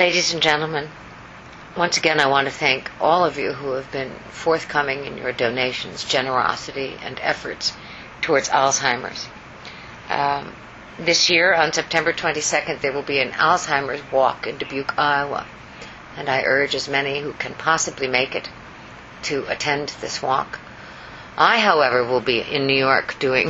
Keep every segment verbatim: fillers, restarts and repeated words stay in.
Ladies and gentlemen, once again I want to thank all of you who have been forthcoming in your donations, generosity, and efforts towards Alzheimer's. Um, this year, on September twenty-second, there will be an Alzheimer's walk in Dubuque, Iowa, and I urge as many who can possibly make it to attend this walk. I, however, will be in New York doing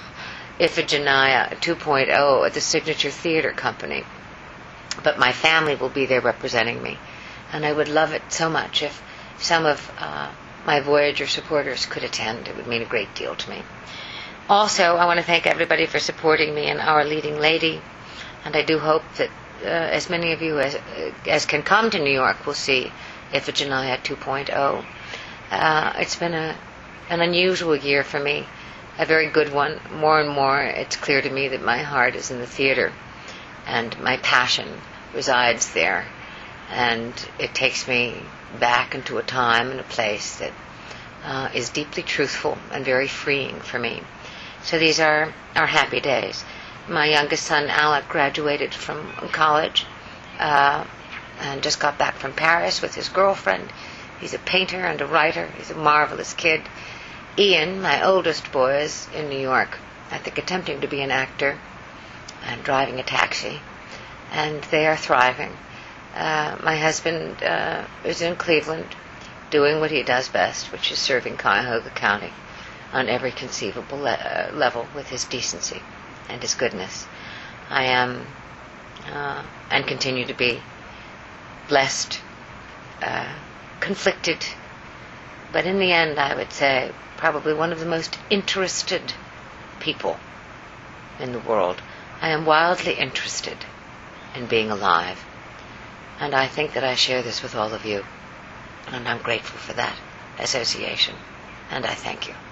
Iphigenia two point oh at the Signature Theater Company, but my family will be there representing me, and I would love it so much if some of uh, my Voyager supporters could attend. It would mean a great deal to me. Also, I want to thank everybody for supporting me in Our Leading Lady, and I do hope that uh, as many of you as, as can come to New York will see Iphigenia two point oh. Uh, it's been a, an unusual year for me, a very good one. More and more it's clear to me that my heart is in the theater, and my passion resides there, and it takes me back into a time and a place that uh, is deeply truthful and very freeing for me. So these are our happy days. My youngest son, Alec, graduated from college uh, and just got back from Paris with his girlfriend. He's a painter and a writer. He's a marvelous kid. Ian, my oldest boy, is in New York, I think attempting to be an actor and driving a taxi, and they are thriving. Uh, my husband uh, is in Cleveland doing what he does best, which is serving Cuyahoga County on every conceivable le- uh, level with his decency and his goodness. I am uh, and continue to be blessed, uh, conflicted, but in the end I would say probably one of the most interested people in the world. I am wildly interested in being alive, and I think that I share this with all of you, and I'm grateful for that association, and I thank you.